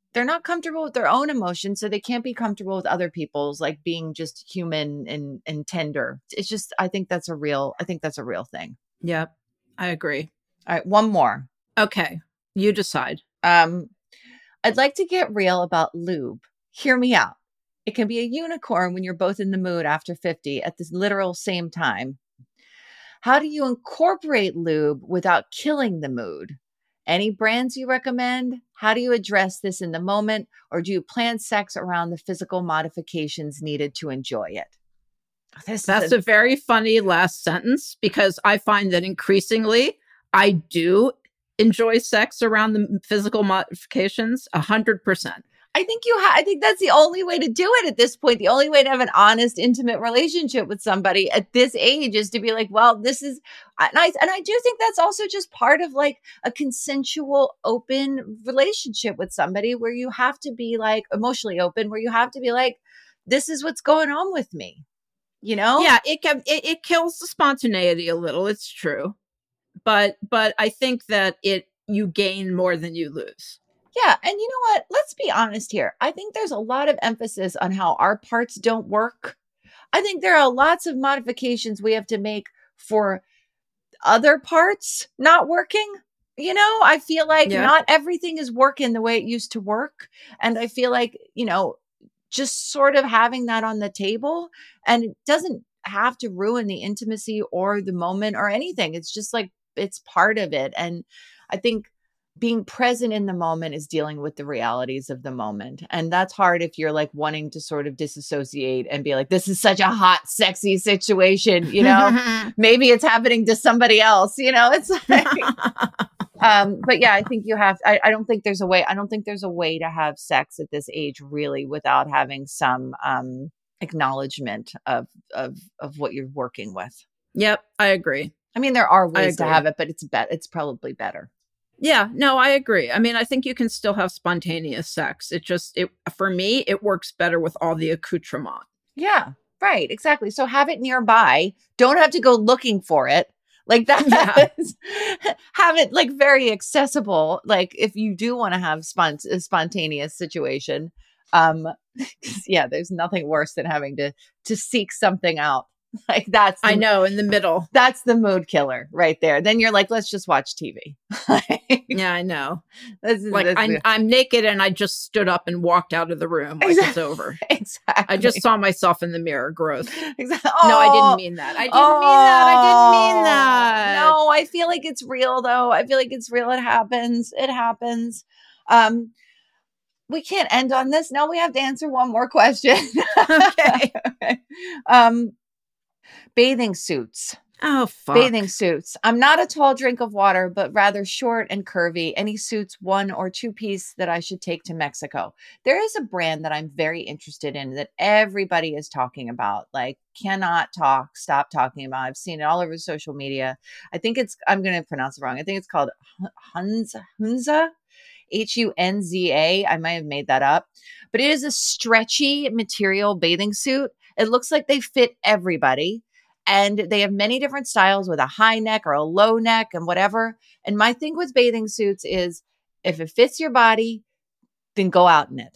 [SPEAKER 6] they're not comfortable with their own emotions, so they can't be comfortable with other people's, like being just human and and tender. It's just, I think that's a real, I think that's a real thing.
[SPEAKER 5] Yep, I agree.
[SPEAKER 6] All right, one more.
[SPEAKER 5] Okay, you decide.
[SPEAKER 6] Um, I'd like to get real about lube. Hear me out. It can be a unicorn when you're both in the mood after fifty at this literal same time. How do you incorporate lube without killing the mood? Any brands you recommend? How do you address this in the moment? Or do you plan sex around the physical modifications needed to enjoy it?
[SPEAKER 5] This That's a-, a very funny last sentence, because I find that increasingly I do enjoy sex around the physical modifications a hundred percent.
[SPEAKER 6] I think you ha- I think that's the only way to do it at this point. The only way to have an honest, intimate relationship with somebody at this age is to be like, well, this is, and I, and I do think that's also just part of like a consensual, open relationship with somebody where you have to be like emotionally open, where you have to be like, this is what's going on with me, you know?
[SPEAKER 5] Yeah, it can, it, it kills the spontaneity a little. It's true. But, but I think that it, you gain more than you lose.
[SPEAKER 6] Yeah. And you know what? Let's be honest here. I think there's a lot of emphasis on how our parts don't work. I think there are lots of modifications we have to make for other parts not working. You know, I feel like yeah. not everything is working the way it used to work. And I feel like, you know, just sort of having that on the table, and it doesn't have to ruin the intimacy or the moment or anything. It's just like, it's part of it. And I think being present in the moment is dealing with the realities of the moment. And that's hard if you're like wanting to sort of disassociate and be like, this is such a hot, sexy situation, you know, maybe it's happening to somebody else, you know, it's like, um, but yeah, I think you have, I, I don't think there's a way, I don't think there's a way to have sex at this age really without having some, um, acknowledgement of, of, of what you're working with.
[SPEAKER 5] Yep. I agree.
[SPEAKER 6] I mean, there are ways to have it, but it's bet it's probably better.
[SPEAKER 5] Yeah, no, I agree. I mean, I think you can still have spontaneous sex. It just, it for me, it works better with all the accoutrement.
[SPEAKER 6] Yeah, right. Exactly. So have it nearby. Don't have to go looking for it. Like that. Yeah. Have it like very accessible. Like if you do want to have spont- a spontaneous situation. Um, yeah, there's nothing worse than having to, to seek something out. Like that's, the,
[SPEAKER 5] I know, in the middle.
[SPEAKER 6] That's the mood killer right there. Then you're like, let's just watch T V.
[SPEAKER 5] Yeah, I know.
[SPEAKER 6] This is,
[SPEAKER 5] like
[SPEAKER 6] this
[SPEAKER 5] I'm,
[SPEAKER 6] is,
[SPEAKER 5] I'm naked and I just stood up and walked out of the room. Like
[SPEAKER 6] exactly,
[SPEAKER 5] it's over.
[SPEAKER 6] Exactly.
[SPEAKER 5] I just saw myself in the mirror. Gross.
[SPEAKER 6] Exactly.
[SPEAKER 5] Oh, no, I didn't mean that. I didn't oh, mean that. I didn't mean that.
[SPEAKER 6] No, I feel like it's real though. I feel like it's real. It happens. It happens. Um, we can't end on this. No, we have to answer one more question.
[SPEAKER 5] Okay.
[SPEAKER 6] um, Bathing suits.
[SPEAKER 5] Oh, fuck.
[SPEAKER 6] Bathing suits. I'm not a tall drink of water, but rather short and curvy. Any suits, one or two piece that I should take to Mexico. There is a brand that I'm very interested in that everybody is talking about. Like, cannot talk, stop talking about. I've seen it all over social media. I think it's, I'm going to pronounce it wrong. I think it's called Hunza, Hunza, H U N Z A. I might have made that up, but it is a stretchy material bathing suit. It looks like they fit everybody. And they have many different styles with a high neck or a low neck and whatever. And my thing with bathing suits is if it fits your body, then go out in it.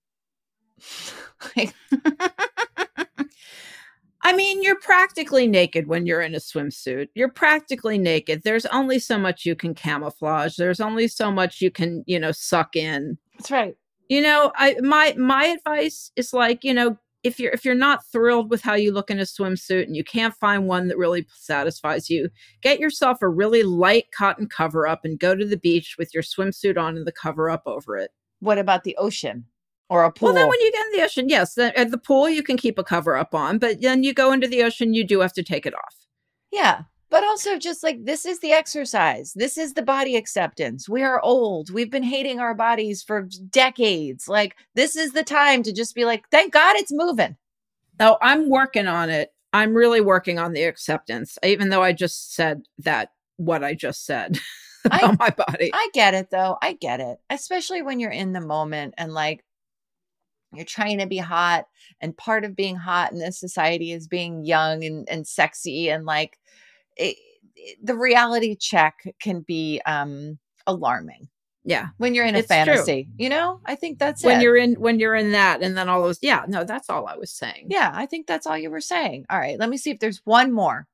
[SPEAKER 5] I mean, you're practically naked when you're in a swimsuit. You're practically naked. There's only so much you can camouflage. There's only so much you can, you know, suck in.
[SPEAKER 6] That's right.
[SPEAKER 5] You know, I my my advice is like, you know, If you're if you're not thrilled with how you look in a swimsuit and you can't find one that really satisfies you, get yourself a really light cotton cover up and go to the beach with your swimsuit on and the cover up over it.
[SPEAKER 6] What about the ocean or a pool?
[SPEAKER 5] Well, then when you get in the ocean, yes, the, at the pool you can keep a cover up on, but then you go into the ocean, you do have to take it off.
[SPEAKER 6] Yeah. But also just like, this is the exercise. This is the body acceptance. We are old. We've been hating our bodies for decades. Like, this is the time to just be like, thank God it's moving.
[SPEAKER 5] Oh, I'm working on it. I'm really working on the acceptance, even though I just said that, what I just said about I, my body.
[SPEAKER 6] I get it though. I get it. Especially when you're in the moment and like, you're trying to be hot, and part of being hot in this society is being young and, and sexy and like, It, it, the reality check can be um, alarming,
[SPEAKER 5] Yeah.
[SPEAKER 6] When you're in a
[SPEAKER 5] It's
[SPEAKER 6] fantasy,
[SPEAKER 5] true.
[SPEAKER 6] you know, I think that's
[SPEAKER 5] when
[SPEAKER 6] it.
[SPEAKER 5] you're in, when you're in that, and then all those, yeah, no, that's all I was saying.
[SPEAKER 6] Yeah, I think that's all you were saying. All right, let me see if there's one more.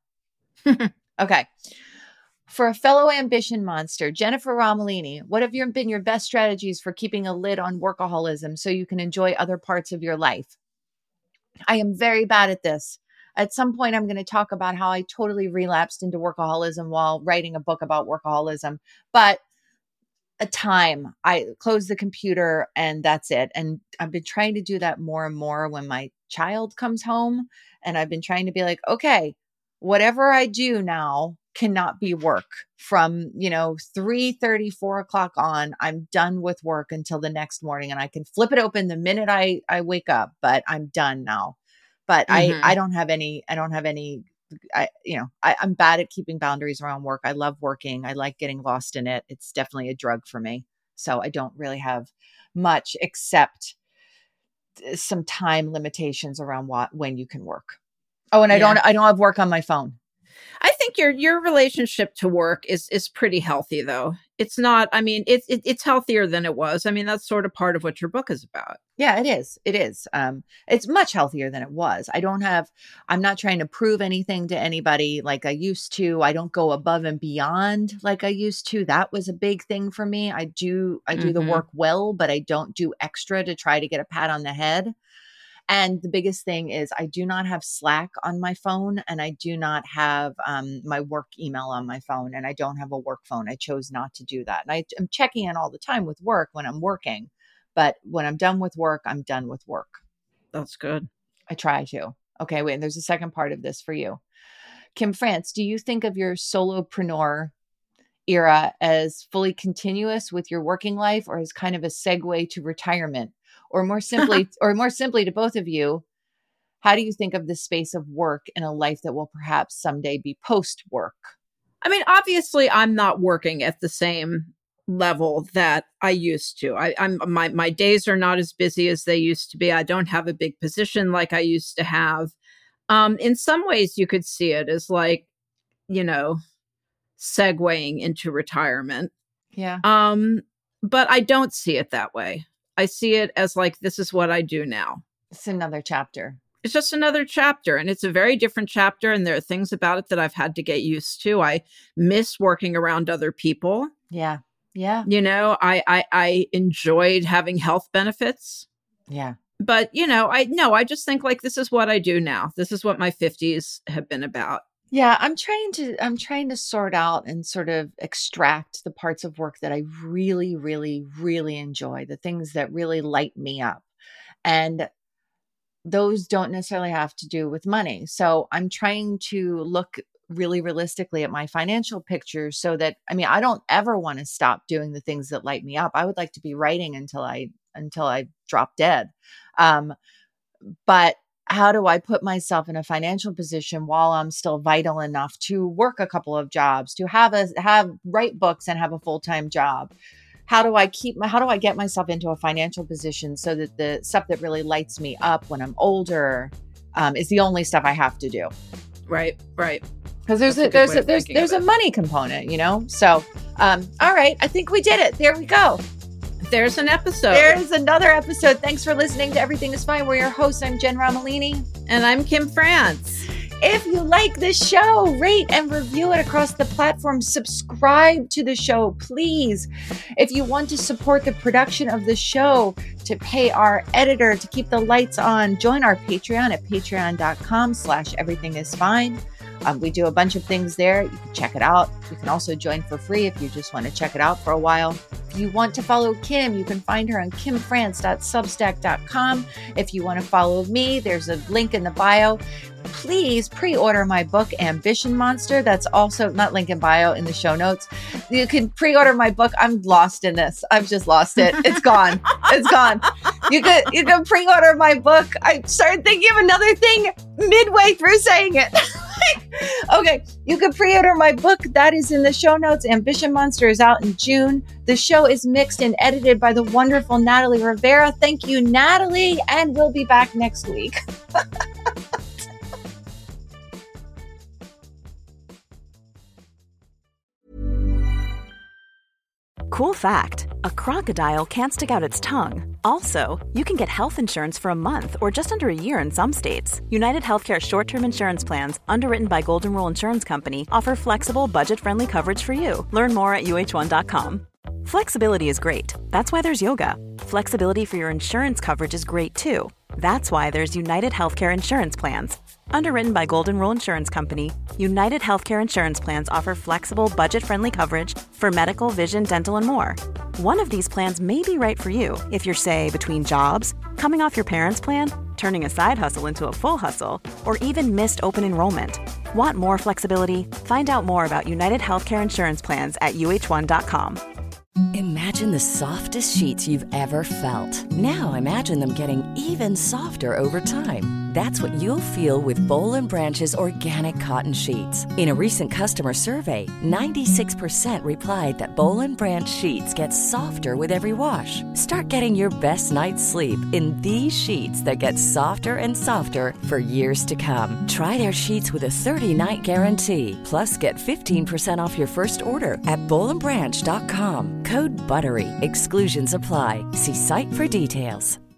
[SPEAKER 6] Okay. For a fellow ambition monster, Jennifer Romolini, what have your, been your best strategies for keeping a lid on workaholism so you can enjoy other parts of your life? I am very bad at this. At some point, I'm going to talk about how I totally relapsed into workaholism while writing a book about workaholism. But a time I close the computer and that's it. And I've been trying to do that more and more when my child comes home. And I've been trying to be like, okay, whatever I do now cannot be work. From, you know, three thirty, four o'clock on, I'm done with work until the next morning, and I can flip it open the minute I, I wake up, but I'm done now. But
[SPEAKER 5] Mm-hmm.
[SPEAKER 6] I, I don't have any, I don't have any, I, you know, I, I'm bad at keeping boundaries around work. I love working. I like getting lost in it. It's definitely a drug for me. So I don't really have much except some time limitations around what, when you can work. Oh, and I
[SPEAKER 5] Yeah.
[SPEAKER 6] don't, I don't have work on my phone.
[SPEAKER 5] I think your your relationship to work is is pretty healthy, though. It's not. I mean, it's it, it's healthier than it was. I mean, that's sort of part of what your book is about.
[SPEAKER 6] Yeah, it is. It is. Um, it's much healthier than it was. I don't have, I'm not trying to prove anything to anybody like I used to. I don't go above and beyond like I used to. That was a big thing for me. I do, I do the
[SPEAKER 5] Mhm.
[SPEAKER 6] work well, but I don't do extra to try to get a pat on the head. And the biggest thing is I do not have Slack on my phone, and I do not have um, my work email on my phone, and I don't have a work phone. I chose not to do that. And I, I'm checking in all the time with work when I'm working. But when I'm done with work, I'm done with work.
[SPEAKER 5] That's good.
[SPEAKER 6] I try to. Okay, wait, and there's a second part of this for you. Kim France, do you think of your solopreneur era as fully continuous with your working life, or as kind of a segue to retirement? Or more simply, or more simply to both of you, how do you think of the space of work in a life that will perhaps someday be post-work?
[SPEAKER 5] I mean, obviously, I'm not working at the same level that I used to. I, I'm my my days are not as busy as they used to be. I don't have a big position like I used to have. Um, in some ways, you could see it as like, you know, segueing into retirement.
[SPEAKER 6] Yeah.
[SPEAKER 5] Um, but I don't see it that way. I see it as like, this is what I do now.
[SPEAKER 6] It's another chapter.
[SPEAKER 5] It's just another chapter, and it's a very different chapter. And there are things about it that I've had to get used to. I miss working around other people.
[SPEAKER 6] Yeah. Yeah.
[SPEAKER 5] You know, I, I, I enjoyed having health benefits,
[SPEAKER 6] Yeah.
[SPEAKER 5] but you know, I no, I just think like, this is what I do now. This is what my fifties have been about.
[SPEAKER 6] Yeah, I'm trying to I'm trying to sort out and sort of extract the parts of work that I really, really, really enjoy, the things that really light me up. And those don't necessarily have to do with money. So I'm trying to look really realistically at my financial picture so that, I mean, I don't ever want to stop doing the things that light me up. I would like to be writing until I until I drop dead. Um, but how do I put myself in a financial position while I'm still vital enough to work a couple of jobs, to have a have write books and have a full-time job? How do I keep my, how do I get myself into a financial position so that the stuff that really lights me up when I'm older um, is the only stuff I have to do?
[SPEAKER 5] Right, right.
[SPEAKER 6] Because there's
[SPEAKER 5] That's
[SPEAKER 6] a,
[SPEAKER 5] a good
[SPEAKER 6] there's
[SPEAKER 5] way
[SPEAKER 6] a,
[SPEAKER 5] of
[SPEAKER 6] there's
[SPEAKER 5] thinking
[SPEAKER 6] there's
[SPEAKER 5] of
[SPEAKER 6] a
[SPEAKER 5] it.
[SPEAKER 6] money component, you know. So, um, all right, I think we did it. There we go.
[SPEAKER 5] There's an episode.
[SPEAKER 6] There's another episode. Thanks for listening to Everything Is Fine. We're your hosts. I'm Jen Romolini.
[SPEAKER 5] And I'm Kim France.
[SPEAKER 6] If you like this show, rate and review it across the platform. Subscribe to the show, please. If you want to support the production of the show, to pay our editor, to keep the lights on, join our Patreon at patreon.com slash everything is fine. Um, we do a bunch of things there. You can check it out. You can also join for free if you just want to check it out for a while. If you want to follow Kim, you can find her on kim france dot substack dot com. If you want to follow me, there's a link in the bio. Please pre-order my book, Ambition Monster. That's also not link in bio, in the show notes. You can pre-order my book. I'm lost in this. I've just lost it. It's gone. It's gone. You could you can pre-order my book. I started thinking of another thing midway through saying it. Okay, you can pre-order my book. That is in the show notes. Ambition Monster is out in June. The show is mixed and edited by the wonderful Natalie Rivera. Thank you, Natalie, and we'll be back next week.
[SPEAKER 9] Cool fact, a crocodile can't stick out its tongue. Also, you can get health insurance for a month or just under a year in some states. United Healthcare short-term insurance plans, underwritten by Golden Rule Insurance Company, offer flexible, budget-friendly coverage for you. Learn more at U H one dot com. Flexibility is great. That's why there's yoga. Flexibility for your insurance coverage is great too. That's why there's United Healthcare Insurance Plans. Underwritten by Golden Rule Insurance Company, United Healthcare Insurance Plans offer flexible, budget-friendly coverage for medical, vision, dental, and more. One of these plans may be right for you if you're, say, between jobs, coming off your parents' plan, turning a side hustle into a full hustle, or even missed open enrollment. Want more flexibility? Find out more about United Healthcare Insurance Plans at U H one dot com.
[SPEAKER 2] Imagine the softest sheets you've ever felt. Now imagine them getting even softer over time. That's what you'll feel with Boll and Branch's organic cotton sheets. In a recent customer survey, ninety-six percent replied that Boll and Branch sheets get softer with every wash. Start getting your best night's sleep in these sheets that get softer and softer for years to come. Try their sheets with a thirty-night guarantee. Plus, get fifteen percent off your first order at boll and branch dot com. Code BUTTERY. Exclusions apply. See site for details.